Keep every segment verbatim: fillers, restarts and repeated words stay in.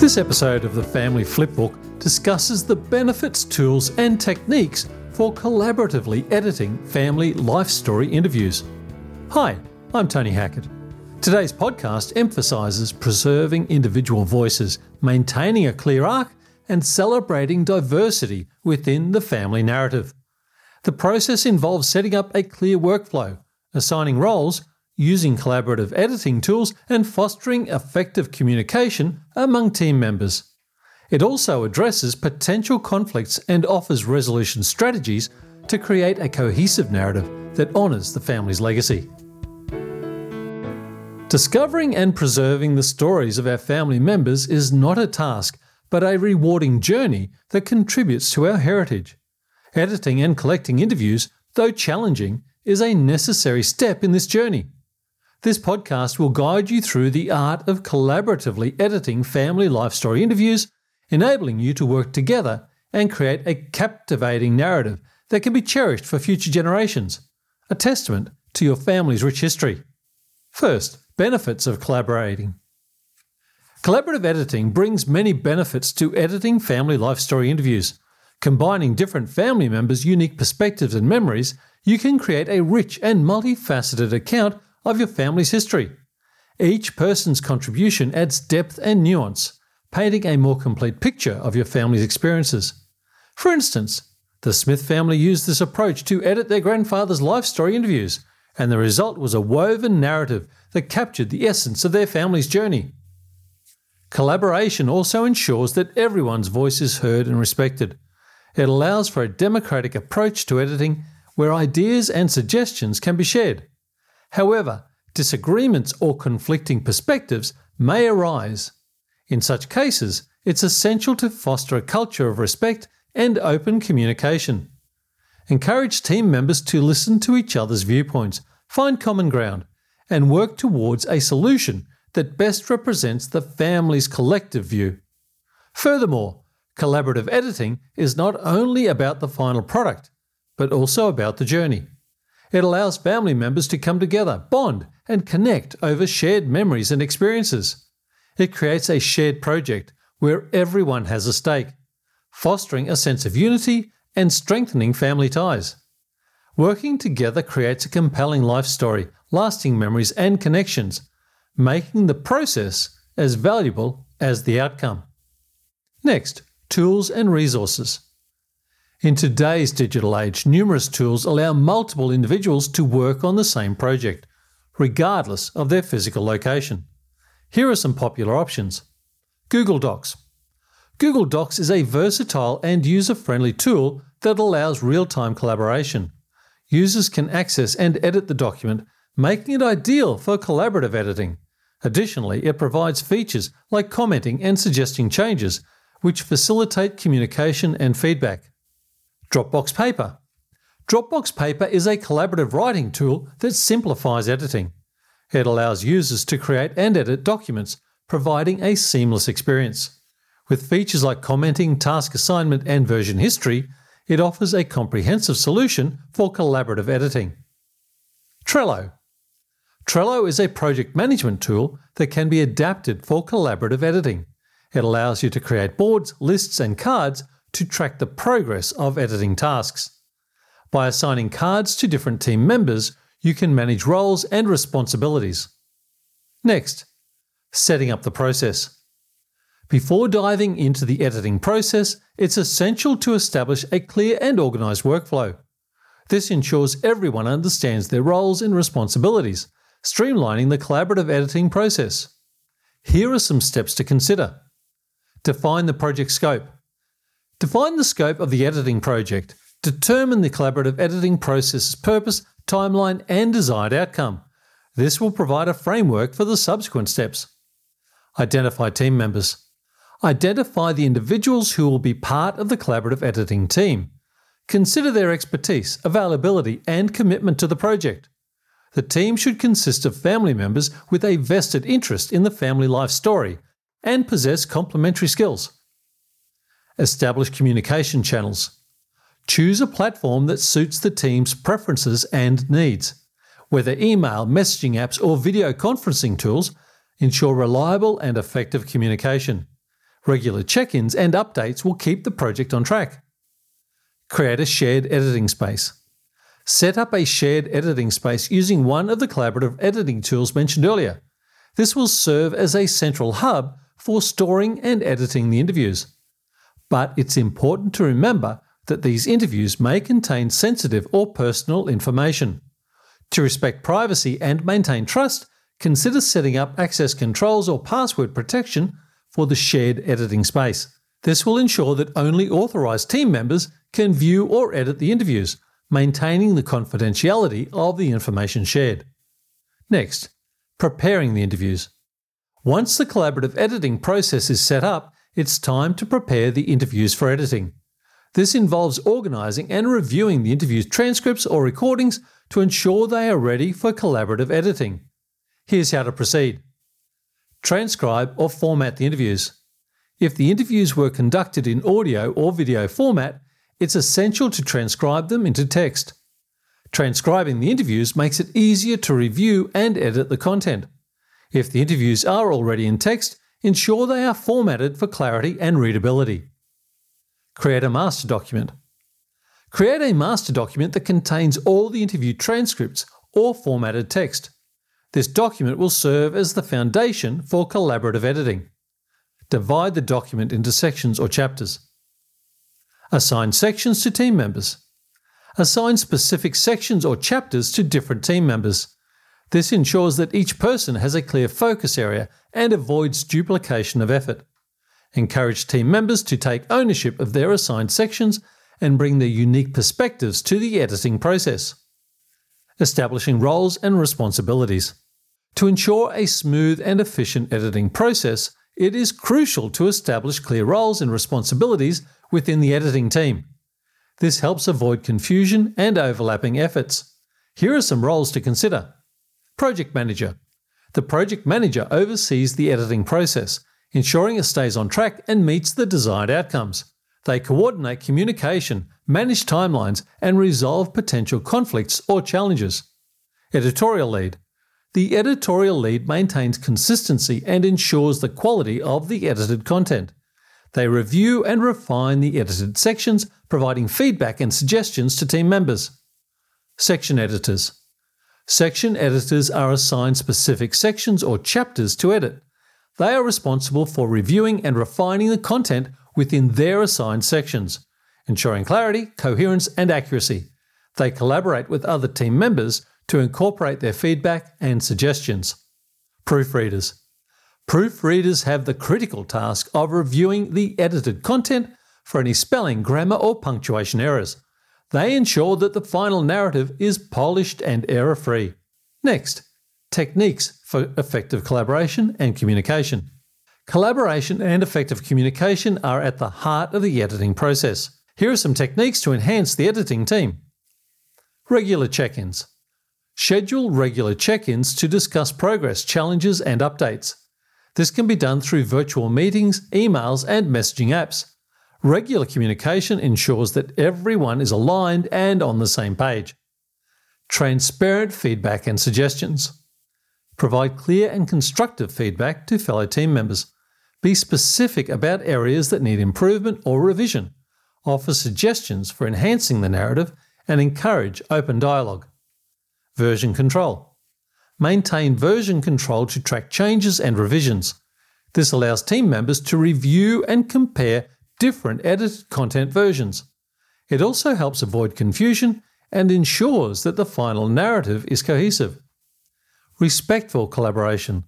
This episode of the Family Flipbook discusses the benefits, tools and techniques for collaboratively editing family life story interviews. Hi, I'm Tony Hackett. Today's podcast emphasises preserving individual voices, maintaining a clear arc and celebrating diversity within the family narrative. The process involves setting up a clear workflow, assigning roles, using collaborative editing tools and fostering effective communication among team members. It also addresses potential conflicts and offers resolution strategies to create a cohesive narrative that honours the family's legacy. Discovering and preserving the stories of our family members is not a task, but a rewarding journey that contributes to our heritage. Editing and collecting interviews, though challenging, is a necessary step in this journey. This podcast will guide you through the art of collaboratively editing family life story interviews, enabling you to work together and create a captivating narrative that can be cherished for future generations, a testament to your family's rich history. First, benefits of collaborating. Collaborative editing brings many benefits to editing family life story interviews. Combining different family members' unique perspectives and memories, you can create a rich and multifaceted account of your family's history. Each person's contribution adds depth and nuance, painting a more complete picture of your family's experiences. For instance, the Smith family used this approach to edit their grandfather's life story interviews, and the result was a woven narrative that captured the essence of their family's journey. Collaboration also ensures that everyone's voice is heard and respected. It allows for a democratic approach to editing where ideas and suggestions can be shared. However, disagreements or conflicting perspectives may arise. In such cases, it's essential to foster a culture of respect and open communication. Encourage team members to listen to each other's viewpoints, find common ground, and work towards a solution that best represents the family's collective view. Furthermore, collaborative editing is not only about the final product, but also about the journey. It allows family members to come together, bond, and connect over shared memories and experiences. It creates a shared project where everyone has a stake, fostering a sense of unity and strengthening family ties. Working together creates a compelling life story, lasting memories and connections, making the process as valuable as the outcome. Next, tools and resources. In today's digital age, numerous tools allow multiple individuals to work on the same project, regardless of their physical location. Here are some popular options. Google Docs. Google Docs is a versatile and user-friendly tool that allows real-time collaboration. Users can access and edit the document, making it ideal for collaborative editing. Additionally, it provides features like commenting and suggesting changes, which facilitate communication and feedback. Dropbox Paper. Dropbox Paper is a collaborative writing tool that simplifies editing. It allows users to create and edit documents, providing a seamless experience. With features like commenting, task assignment, and version history, it offers a comprehensive solution for collaborative editing. Trello. Trello is a project management tool that can be adapted for collaborative editing. It allows you to create boards, lists, and cards to track the progress of editing tasks. By assigning cards to different team members, you can manage roles and responsibilities. Next, setting up the process. Before diving into the editing process, it's essential to establish a clear and organised workflow. This ensures everyone understands their roles and responsibilities, streamlining the collaborative editing process. Here are some steps to consider. Define the project scope. Define the scope of the editing project. Determine the collaborative editing process's purpose, timeline, and desired outcome. This will provide a framework for the subsequent steps. Identify team members. Identify the individuals who will be part of the collaborative editing team. Consider their expertise, availability, and commitment to the project. The team should consist of family members with a vested interest in the family life story and possess complementary skills. Establish communication channels. Choose a platform that suits the team's preferences and needs. Whether email, messaging apps, or video conferencing tools, ensure reliable and effective communication. Regular check-ins and updates will keep the project on track. Create a shared editing space. Set up a shared editing space using one of the collaborative editing tools mentioned earlier. This will serve as a central hub for storing and editing the interviews. But it's important to remember that these interviews may contain sensitive or personal information. To respect privacy and maintain trust, consider setting up access controls or password protection for the shared editing space. This will ensure that only authorized team members can view or edit the interviews, maintaining the confidentiality of the information shared. Next, preparing the interviews. Once the collaborative editing process is set up, it's time to prepare the interviews for editing. This involves organizing and reviewing the interview transcripts or recordings to ensure they are ready for collaborative editing. Here's how to proceed. Transcribe or format the interviews. If the interviews were conducted in audio or video format, it's essential to transcribe them into text. Transcribing the interviews makes it easier to review and edit the content. If the interviews are already in text, ensure they are formatted for clarity and readability. Create a master document. Create a master document that contains all the interview transcripts or formatted text. This document will serve as the foundation for collaborative editing. Divide the document into sections or chapters. Assign sections to team members. Assign specific sections or chapters to different team members. This ensures that each person has a clear focus area and avoids duplication of effort. Encourage team members to take ownership of their assigned sections and bring their unique perspectives to the editing process. Establishing roles and responsibilities. To ensure a smooth and efficient editing process, it is crucial to establish clear roles and responsibilities within the editing team. This helps avoid confusion and overlapping efforts. Here are some roles to consider. Project Manager. The Project Manager oversees the editing process, ensuring it stays on track and meets the desired outcomes. They coordinate communication, manage timelines, and resolve potential conflicts or challenges. Editorial Lead. The editorial lead maintains consistency and ensures the quality of the edited content. They review and refine the edited sections, providing feedback and suggestions to team members. Section Editors. Section editors are assigned specific sections or chapters to edit. They are responsible for reviewing and refining the content within their assigned sections, ensuring clarity, coherence, and accuracy. They collaborate with other team members to incorporate their feedback and suggestions. Proofreaders. Proofreaders have the critical task of reviewing the edited content for any spelling, grammar, or punctuation errors. They ensure that the final narrative is polished and error-free. Next, techniques for effective collaboration and communication. Collaboration and effective communication are at the heart of the editing process. Here are some techniques to enhance the editing team. Regular check-ins. Schedule regular check-ins to discuss progress, challenges, and updates. This can be done through virtual meetings, emails, and messaging apps. Regular communication ensures that everyone is aligned and on the same page. Transparent feedback and suggestions. Provide clear and constructive feedback to fellow team members. Be specific about areas that need improvement or revision. Offer suggestions for enhancing the narrative and encourage open dialogue. Version control. Maintain version control to track changes and revisions. This allows team members to review and compare different edited content versions. It also helps avoid confusion and ensures that the final narrative is cohesive. Respectful collaboration.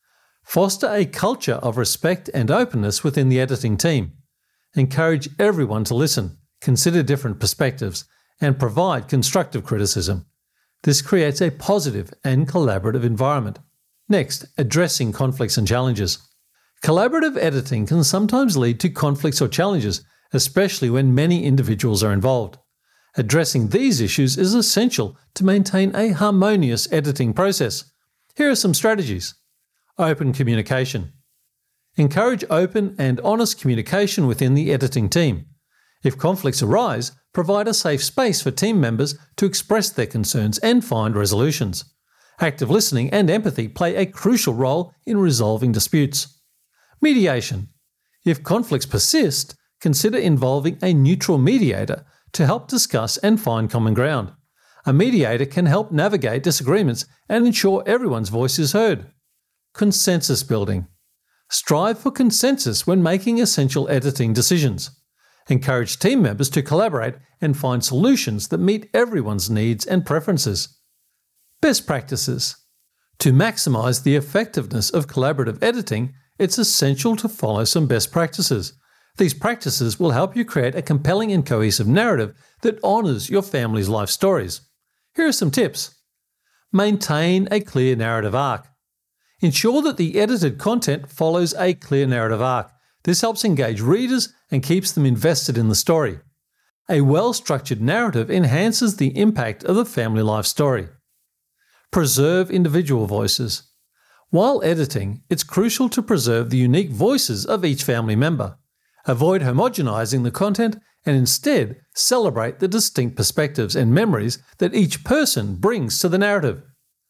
Foster a culture of respect and openness within the editing team. Encourage everyone to listen, consider different perspectives, and provide constructive criticism. This creates a positive and collaborative environment. Next, addressing conflicts and challenges. Collaborative editing can sometimes lead to conflicts or challenges, especially when many individuals are involved. Addressing these issues is essential to maintain a harmonious editing process. Here are some strategies. Open communication. Encourage open and honest communication within the editing team. If conflicts arise, provide a safe space for team members to express their concerns and find resolutions. Active listening and empathy play a crucial role in resolving disputes. Mediation. If conflicts persist, consider involving a neutral mediator to help discuss and find common ground. A mediator can help navigate disagreements and ensure everyone's voice is heard. Consensus building. Strive for consensus when making essential editing decisions. Encourage team members to collaborate and find solutions that meet everyone's needs and preferences. Best practices. To maximize the effectiveness of collaborative editing, it's essential to follow some best practices. These practices will help you create a compelling and cohesive narrative that honours your family's life stories. Here are some tips. Maintain a clear narrative arc. Ensure that the edited content follows a clear narrative arc. This helps engage readers and keeps them invested in the story. A well-structured narrative enhances the impact of the family life story. Preserve individual voices. While editing, it's crucial to preserve the unique voices of each family member. Avoid homogenizing the content and instead celebrate the distinct perspectives and memories that each person brings to the narrative.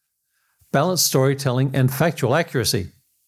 Balanced storytelling and factual accuracy.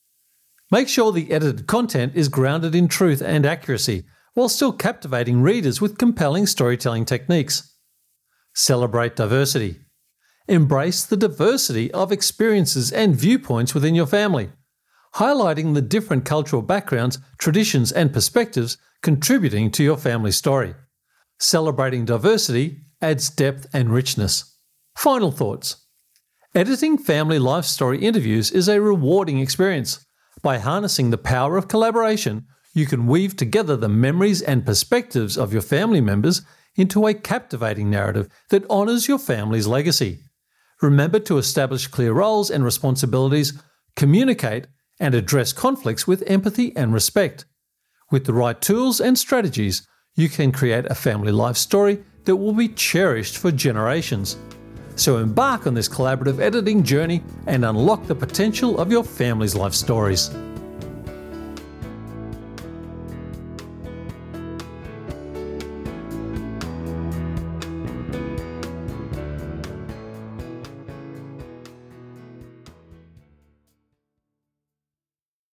Make sure the edited content is grounded in truth and accuracy, while still captivating readers with compelling storytelling techniques. Celebrate diversity. Embrace the diversity of experiences and viewpoints within your family, highlighting the different cultural backgrounds, traditions, and perspectives contributing to your family story. Celebrating diversity adds depth and richness. Final thoughts. Editing family life story interviews is a rewarding experience. By harnessing the power of collaboration, you can weave together the memories and perspectives of your family members into a captivating narrative that honours your family's legacy. Remember to establish clear roles and responsibilities, communicate, and address conflicts with empathy and respect. With the right tools and strategies, you can create a family life story that will be cherished for generations. So embark on this collaborative editing journey and unlock the potential of your family's life stories.